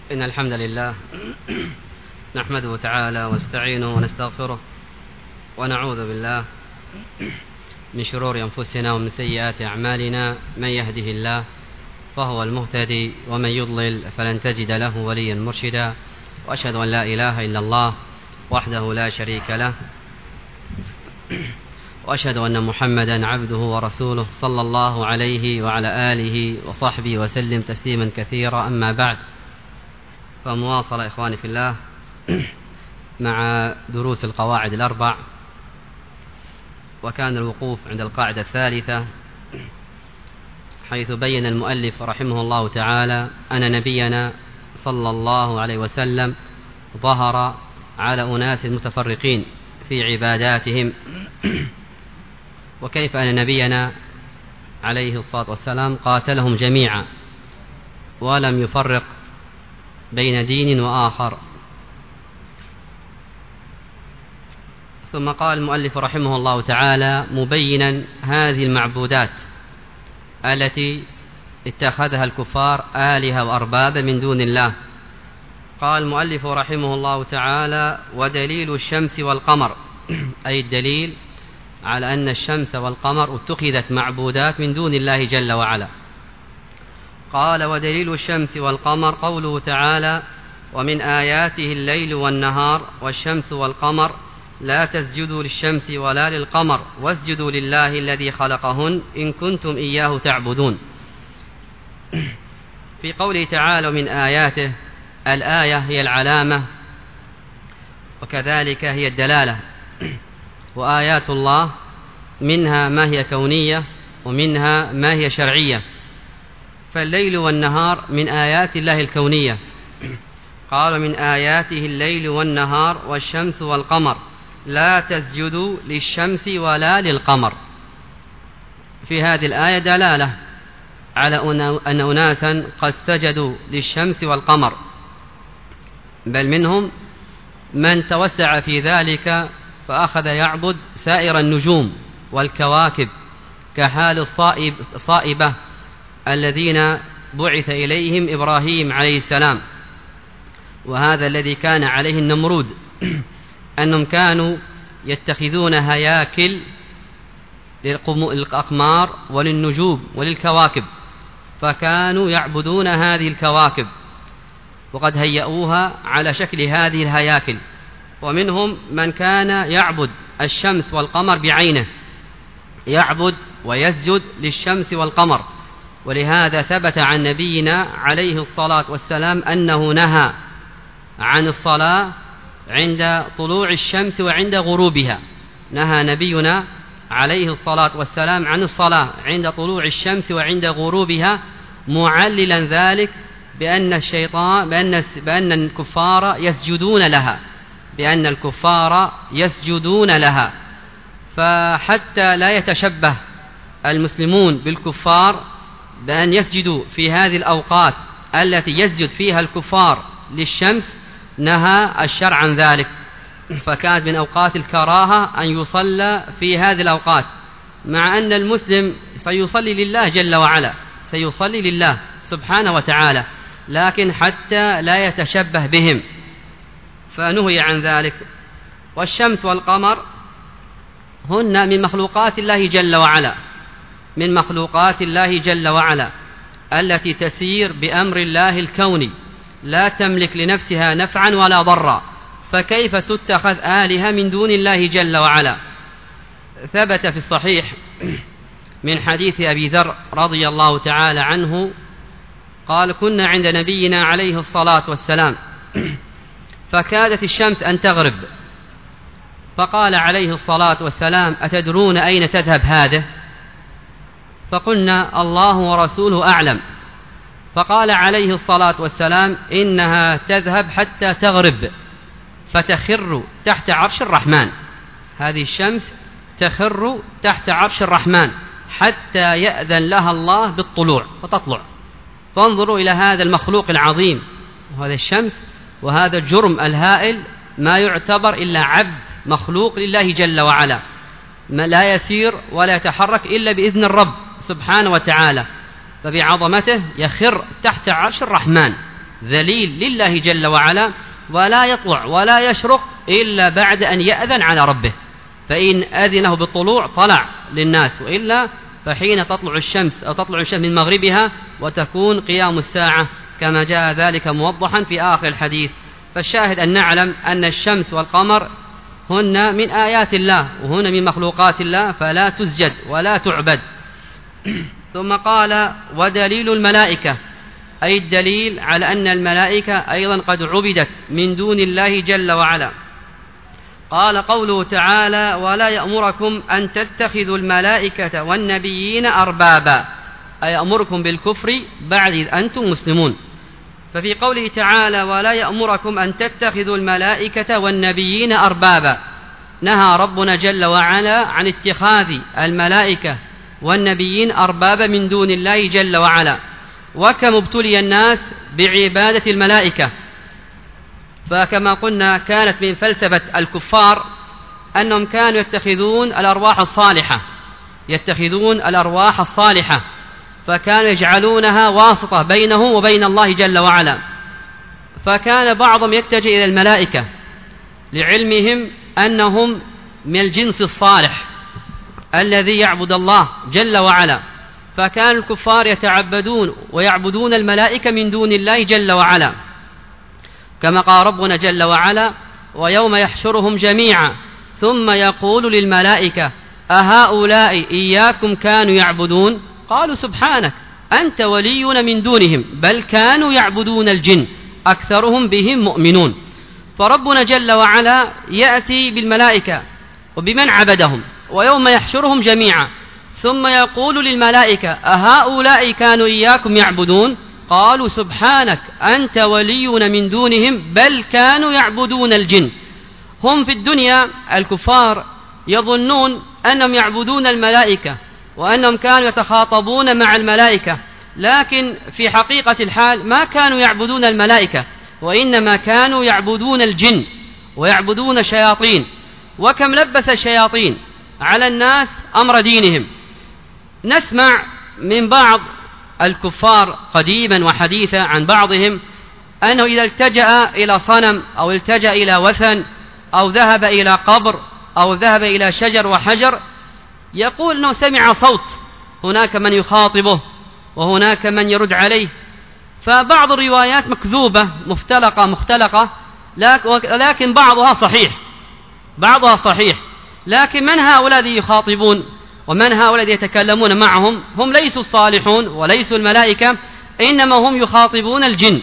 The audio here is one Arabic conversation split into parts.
إن الحمد لله نحمده تعالى ونستعينه ونستغفره ونعوذ بالله من شرور أنفسنا ومن سيئات أعمالنا. من يهده الله فهو المهتدي ومن يضلل فلن تجد له وليا مرشدا. وأشهد أن لا إله إلا الله وحده لا شريك له، وأشهد أن محمدا عبده ورسوله صلى الله عليه وعلى آله وصحبه وسلم تسليما كثيرا. أما بعد، فمواصلة إخواني في الله مع دروس القواعد الأربع، وكان الوقوف عند القاعدة الثالثة حيث بين المؤلف رحمه الله تعالى أن نبينا صلى الله عليه وسلم ظهر على أناس متفرقين في عباداتهم، وكيف أن نبينا عليه الصلاة والسلام قاتلهم جميعا ولم يفرق بين دين وآخر. ثم قال المؤلف رحمه الله تعالى مبينا هذه المعبودات التي اتخذها الكفار آلهة وأربابا من دون الله. قال المؤلف رحمه الله تعالى: ودليل الشمس والقمر، أي الدليل على أن الشمس والقمر اتخذت معبودات من دون الله جل وعلا. قال: ودليل الشمس والقمر قوله تعالى: ومن آياته الليل والنهار والشمس والقمر لا تسجدوا للشمس ولا للقمر واسجدوا لله الذي خلقهن إن كنتم إياه تعبدون. في قوله تعالى ومن آياته، الآية هي العلامة وكذلك هي الدلالة، وآيات الله منها ما هي كونية ومنها ما هي شرعية. فالليل والنهار من آيات الله الكونية. قال من آياته الليل والنهار والشمس والقمر لا تسجدوا للشمس ولا للقمر. في هذه الآية دلالة على أن أناسا قد سجدوا للشمس والقمر، بل منهم من توسع في ذلك فأخذ يعبد سائر النجوم والكواكب كحال الصائبة الذين بعث إليهم إبراهيم عليه السلام، وهذا الذي كان عليه النمرود، أنهم كانوا يتخذون هياكل للأقمار وللنجوم وللكواكب، فكانوا يعبدون هذه الكواكب وقد هيئوها على شكل هذه الهياكل. ومنهم من كان يعبد الشمس والقمر بعينه، يعبد ويسجد للشمس والقمر. ولهذا ثبت عن نبينا عليه الصلاة والسلام أنه نهى عن الصلاة عند طلوع الشمس وعند غروبها. نهى نبينا عليه الصلاة والسلام عن الصلاة عند طلوع الشمس وعند غروبها، معللا ذلك بأن الكفار يسجدون لها، بأن الكفار يسجدون لها. فحتى لا يتشبه المسلمون بالكفار بأن يسجدوا في هذه الأوقات التي يسجد فيها الكفار للشمس، نهى الشرع عن ذلك. فكانت من أوقات الكراهة أن يصلى في هذه الأوقات، مع أن المسلم سيصلي لله جل وعلا، سيصلي لله سبحانه وتعالى، لكن حتى لا يتشبه بهم فنهي عن ذلك. والشمس والقمر هن من مخلوقات الله جل وعلا، من مخلوقات الله جل وعلا التي تسير بأمر الله الكوني، لا تملك لنفسها نفعا ولا ضرا، فكيف تتخذ آلهة من دون الله جل وعلا؟ ثبت في الصحيح من حديث أبي ذر رضي الله تعالى عنه قال: كنا عند نبينا عليه الصلاة والسلام فكادت الشمس أن تغرب، فقال عليه الصلاة والسلام: أتدرون أين تذهب هذه؟ فقلنا: الله ورسوله أعلم. فقال عليه الصلاة والسلام: إنها تذهب حتى تغرب فتخر تحت عرش الرحمن. هذه الشمس تخر تحت عرش الرحمن حتى يأذن لها الله بالطلوع وتطلع. فانظروا إلى هذا المخلوق العظيم، وهذا الشمس، وهذا الجرم الهائل، ما يعتبر إلا عبد مخلوق لله جل وعلا، ما لا يسير ولا يتحرك إلا بإذن الرب سبحانه وتعالى. فبعظمته يخر تحت عرش الرحمن ذليل لله جل وعلا، ولا يطلع ولا يشرق إلا بعد أن يأذن على ربه، فإن أذنه بالطلوع طلع للناس، وإلا فحين تطلع الشمس أو تطلع الشمس من مغربها وتكون قيام الساعة كما جاء ذلك موضحا في آخر الحديث. فالشاهد أن نعلم أن الشمس والقمر هن من آيات الله وهن من مخلوقات الله، فلا تسجد ولا تعبد. ثم قال ودليل الملائكة، أي الدليل على أن الملائكة أيضا قد عبدت من دون الله جل وعلا. قال قوله تعالى ولا يأمركم أن تتخذوا الملائكة والنبيين أربابا، أي يأمركم بالكفر بعد إذ أنتم مسلمون. ففي قوله تعالى ولا يأمركم أن تتخذوا الملائكة والنبيين أربابا، نهى ربنا جل وعلا عن اتخاذ الملائكة والنبيين أربابا من دون الله جل وعلا. وكم ابتلي الناس بعبادة الملائكة، فكما قلنا كانت من فلسفة الكفار أنهم كانوا يتخذون الأرواح الصالحة، فكانوا يجعلونها واسطة بينه وبين الله جل وعلا. فكان بعضهم يتجه إلى الملائكة لعلمهم أنهم من الجنس الصالح الذي يعبد الله جل وعلا، فكان الكفار يتعبدون ويعبدون الملائكة من دون الله جل وعلا، كما قال ربنا جل وعلا ويوم يحشرهم جميعا ثم يقول للملائكة أهؤلاء إياكم كانوا يعبدون قالوا سبحانك أنت ولينا من دونهم بل كانوا يعبدون الجن أكثرهم بهم مؤمنون. فربنا جل وعلا يأتي بالملائكة وبمن عبدهم ويوم يحشرهم جميعا ثم يقول للملائكة أهؤلاء كانوا إياكم يعبدون قالوا سبحانك أنت ولينا من دونهم بل كانوا يعبدون الجن. هم في الدنيا الكفار يظنون أنهم يعبدون الملائكة وأنهم كانوا يتخاطبون مع الملائكة، لكن في حقيقة الحال ما كانوا يعبدون الملائكة، وإنما كانوا يعبدون الجن ويعبدون الشياطين. وكم لبس الشياطين على الناس أمر دينهم. نسمع من بعض الكفار قديما وحديثا عن بعضهم أنه إذا التجأ إلى صنم أو التجأ إلى وثن أو ذهب إلى قبر أو ذهب إلى شجر وحجر يقول أنه سمع صوت، هناك من يخاطبه وهناك من يرد عليه. فبعض الروايات مكذوبة مختلقة لكن بعضها صحيح. لكن من هؤلاء الذين يخاطبون ومن هؤلاء الذين يتكلمون معهم هم ليسوا الصالحون وليسوا الملائكة، إنما هم يخاطبون الجن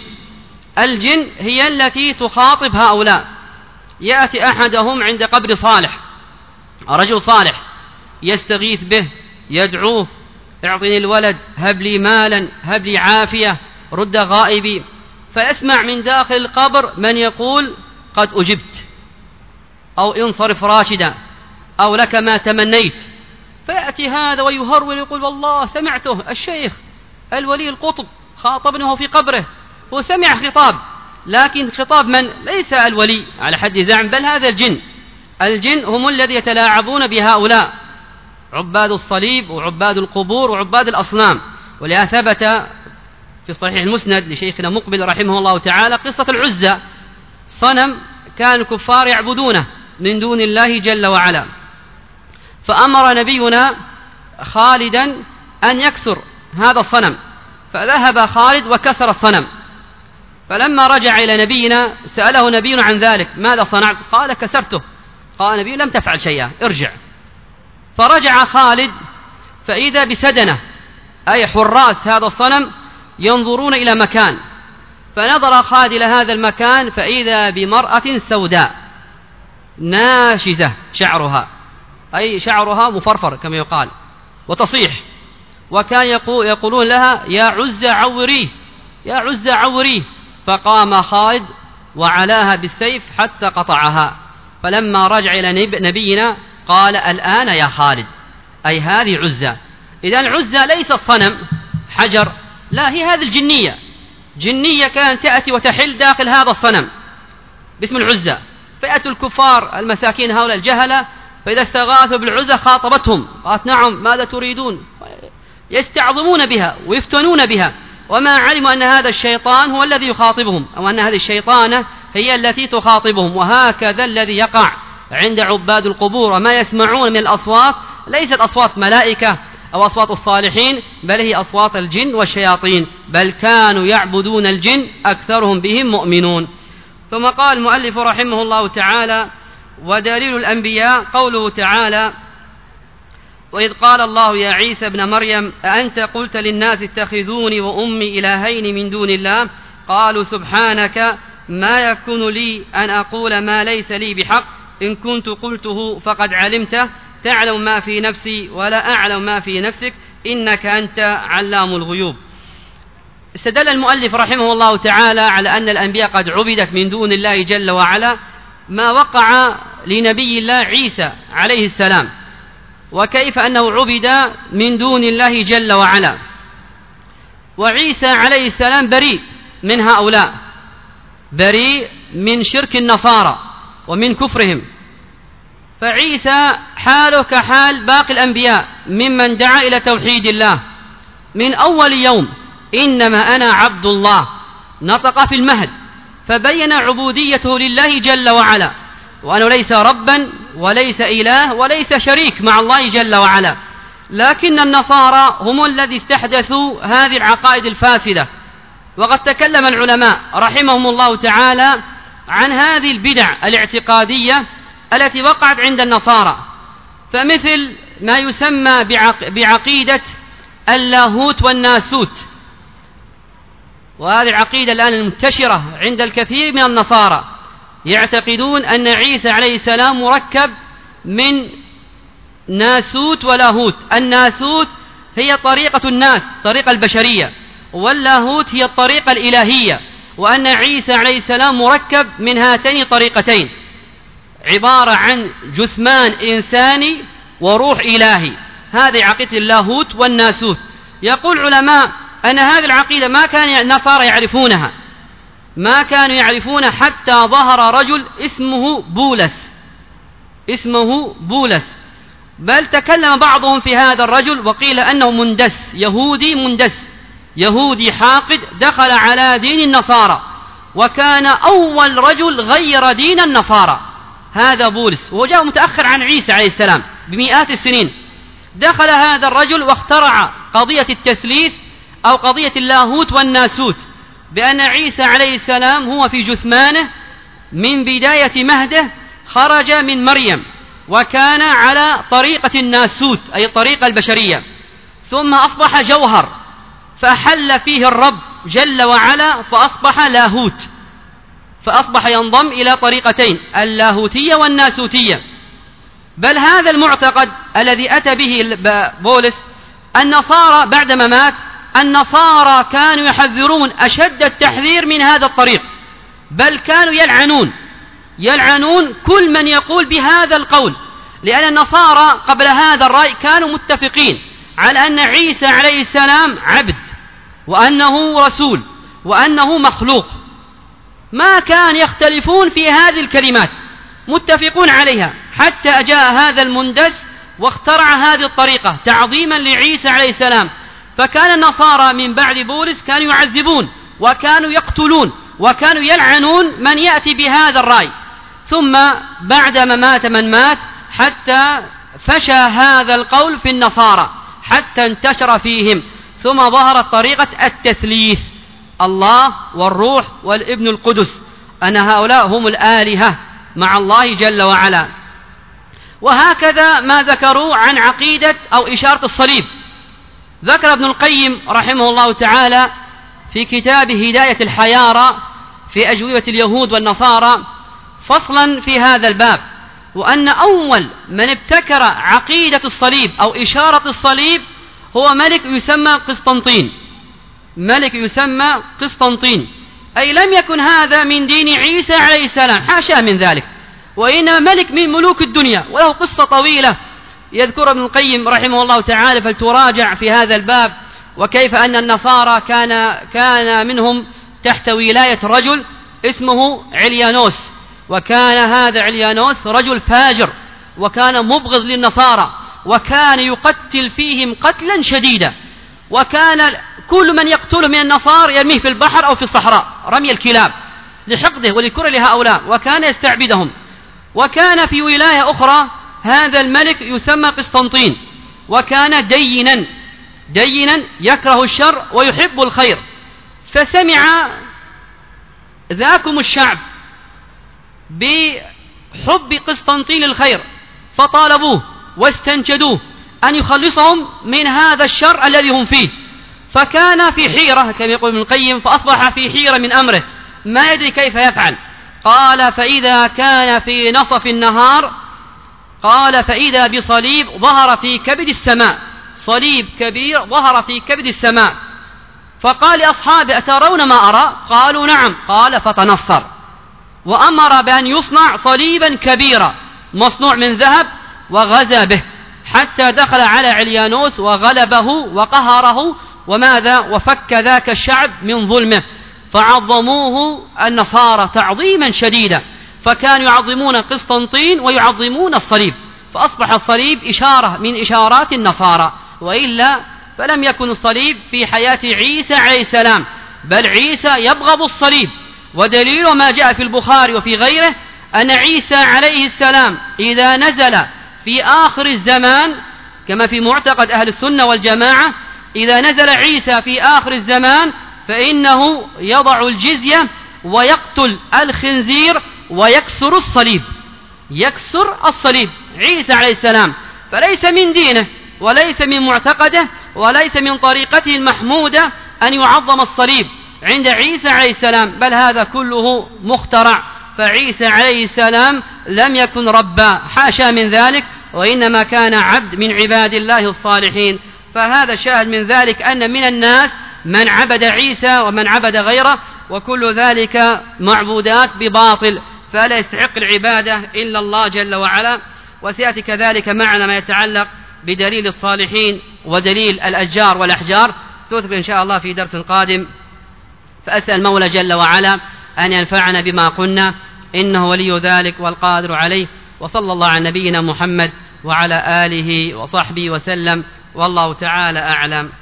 هي التي تخاطب هؤلاء. يأتي أحدهم عند قبر صالح، رجل صالح، يستغيث به يدعوه اعطني الولد، هب لي مالا، هب لي عافية، رد غائبي. فيسمع من داخل القبر من يقول قد أجبت أو انصرف راشدا أو لك ما تمنيت. فيأتي هذا ويهرول يقول والله سمعته الشيخ الولي القطب خاطبنه في قبره، هو سمع خطاب لكن خطاب من ليس الولي على حد زعم، بل هذا الجن هم الذي يتلاعبون بهؤلاء عباد الصليب وعباد القبور وعباد الأصنام. ولهذا ثبت في صحيح المسند لشيخنا مقبل رحمه الله تعالى قصة العزى، صنم كان الكفار يعبدونه من دون الله جل وعلا، فأمر نبينا خالدا أن يكسر هذا الصنم، فذهب خالد وكسر الصنم. فلما رجع إلى نبينا سأله نبينا عن ذلك ماذا صنعت؟ قال كسرته. قال نبي لم تفعل شيئا ارجع. فرجع خالد فإذا بسدنة أي حراس هذا الصنم ينظرون إلى مكان، فنظر خالد إلى هذا المكان فإذا بمرأة سوداء ناشزة شعرها، أي شعرها مفرفر كما يقال وتصيح، وكان يقولون لها يا عزى عوريه يا عزى عوريه. فقام خالد وعلاها بالسيف حتى قطعها. فلما رجع إلى نبينا قال الآن يا خالد، أي هذه عزى. إذن العزى ليس الصنم حجر، لا، هي هذه جنية كانت تأتي وتحل داخل هذا الصنم باسم العزى. فيأتي الكفار المساكين هؤلاء الجهلة، فإذا استغاثوا بالعزى خاطبتهم قالت نعم ماذا تريدون، يستعظمون بها ويفتنون بها. وما علموا أن هذا الشيطان هو الذي يخاطبهم، أو أن هذه الشيطانة هي التي تخاطبهم. وهكذا الذي يقع عند عباد القبور، وما يسمعون من الأصوات ليست أصوات ملائكة أو أصوات الصالحين، بل هي أصوات الجن والشياطين، بل كانوا يعبدون الجن أكثرهم بهم مؤمنون. ثم قال المؤلف رحمه الله تعالى: ودليل الأنبياء قوله تعالى: وإذ قال الله يا عيسى ابن مريم أأنت قلت للناس اتخذوني وأمي إلهين من دون الله قالوا سبحانك ما يكون لي أن أقول ما ليس لي بحق إن كنت قلته فقد علمته تعلم ما في نفسي ولا أعلم ما في نفسك إنك أنت علام الغيوب. استدل المؤلف رحمه الله تعالى على أن الأنبياء قد عبدت من دون الله جل وعلا ما وقع لنبي الله عيسى عليه السلام، وكيف أنه عبد من دون الله جل وعلا. وعيسى عليه السلام بريء من هؤلاء، بريء من شرك النصارى ومن كفرهم، فعيسى حاله كحال باقي الأنبياء ممن دعا إلى توحيد الله من أول يوم: إنما أنا عبد الله، نطق في المهد فبين عبوديته لله جل وعلا، وأنه ليس ربا وليس إله وليس شريك مع الله جل وعلا. لكن النصارى هم الذي استحدثوا هذه العقائد الفاسدة، وقد تكلم العلماء رحمهم الله تعالى عن هذه البدع الاعتقادية التي وقعت عند النصارى، فمثل ما يسمى بعقيدة اللاهوت والناسوت، وهذه العقيدة الآن المنتشرة عند الكثير من النصارى، يعتقدون أن عيسى عليه السلام مركب من ناسوت ولاهوت. الناسوت هي طريقة الناس، طريقة البشرية، واللاهوت هي الطريقة الإلهية، وأن عيسى عليه السلام مركب من هاتين الطريقتين، عبارة عن جثمان إنساني وروح إلهي. هذه عقيدة اللاهوت والناسوت. يقول العلماء أن هذه العقيدة ما كان النصارى يعرفونها، ما كانوا يعرفون حتى ظهر رجل اسمه بولس، بل تكلم بعضهم في هذا الرجل وقيل أنه مندس، يهودي حاقد دخل على دين النصارى، وكان أول رجل غير دين النصارى هذا بولس، وهو جاء متأخر عن عيسى عليه السلام بمئات السنين. دخل هذا الرجل واخترع قضية التثليث أو قضية اللاهوت والناسوت، بأن عيسى عليه السلام هو في جثمانه من بداية مهده خرج من مريم، وكان على طريقة الناسوت أي الطريقة البشرية، ثم أصبح جوهر فأحل فيه الرب جل وعلا فأصبح لاهوت، فأصبح ينضم إلى طريقتين اللاهوتية والناسوتية. بل هذا المعتقد الذي أتى به بولس، النصارى بعدما مات النصارى كانوا يحذرون أشد التحذير من هذا الطريق، بل كانوا يلعنون كل من يقول بهذا القول، لأن النصارى قبل هذا الرأي كانوا متفقين على أن عيسى عليه السلام عبد، وأنه رسول، وأنه مخلوق، ما كان يختلفون في هذه الكلمات، متفقون عليها، حتى جاء هذا المندس واخترع هذه الطريقة تعظيما لعيسى عليه السلام. فكان النصارى من بعد بولس كانوا يعذبون وكانوا يقتلون وكانوا يلعنون من يأتي بهذا الرأي. ثم بعدما مات من مات حتى فشى هذا القول في النصارى حتى انتشر فيهم، ثم ظهرت طريقة التثليث، الله والروح والابن القدس، أن هؤلاء هم الآلهة مع الله جل وعلا. وهكذا ما ذكروا عن عقيدة أو إشارة الصليب. ذكر ابن القيم رحمه الله تعالى في كتاب هداية الحيارى في أجوبة اليهود والنصارى فصلا في هذا الباب، وأن أول من ابتكر عقيدة الصليب أو إشارة الصليب هو ملك يسمى قسطنطين، أي لم يكن هذا من دين عيسى عليه السلام، حاشا من ذلك، وإنما ملك من ملوك الدنيا، وله قصة طويلة يذكر ابن القيم رحمه الله تعالى فلتراجع في هذا الباب، وكيف أن النصارى كان منهم تحت ولاية رجل اسمه عليانوس، وكان هذا عليانوس رجل فاجر، وكان مبغض للنصارى، وكان يقتل فيهم قتلا شديدا، وكان فكل من يقتله من النصارى يرميه في البحر أو في الصحراء رمي الكلاب لحقده ولكره لهؤلاء، وكان يستعبدهم. وكان في ولاية أخرى هذا الملك يسمى قسطنطين، وكان دينا يكره الشر ويحب الخير. فسمع ذاكم الشعب بحب قسطنطين الخير، فطالبوه واستنشدوه أن يخلصهم من هذا الشر الذي هم فيه. فكان في حيرة كما يقول ابن القيم، فأصبح في حيرة من أمره ما يدري كيف يفعل. قال فإذا كان في نصف النهار، قال فإذا بصليب ظهر في كبد السماء، صليب كبير ظهر في كبد السماء. فقال لأصحابه أترون ما أرى؟ قالوا نعم. قال فتنصر، وأمر بأن يصنع صليبا كبيرا مصنوع من ذهب، وغزا به حتى دخل على عليانوس وغلبه وقهره، وماذا؟ وفك ذاك الشعب من ظلمه. فعظموه النصارى تعظيما شديدا، فكانوا يعظمون قسطنطين ويعظمون الصليب، فأصبح الصليب إشارة من إشارات النصارى، وإلا فلم يكن الصليب في حياة عيسى عليه السلام، بل عيسى يبغض الصليب. ودليل ما جاء في البخاري وفي غيره أن عيسى عليه السلام إذا نزل في آخر الزمان، كما في معتقد أهل السنة والجماعة، إذا نزل عيسى في آخر الزمان فإنه يضع الجزية ويقتل الخنزير ويكسر الصليب، يكسر الصليب عيسى عليه السلام. فليس من دينه وليس من معتقده وليس من طريقته المحمودة أن يعظم الصليب عند عيسى عليه السلام، بل هذا كله مخترع. فعيسى عليه السلام لم يكن ربا، حاشا من ذلك، وإنما كان عبد من عباد الله الصالحين. فهذا شاهد من ذلك أن من الناس من عبد عيسى ومن عبد غيره، وكل ذلك معبودات بباطل، فلا يستحق العبادة إلا الله جل وعلا. وسيأتي كذلك معنا ما يتعلق بدليل الصالحين ودليل الأشجار والأحجار، تذكر إن شاء الله في درس قادم. فأسأل المولى جل وعلا أن ينفعنا بما قلنا، إنه ولي ذلك والقادر عليه. وصلى الله على نبينا محمد وعلى آله وصحبه وسلم، والله تعالى أعلم.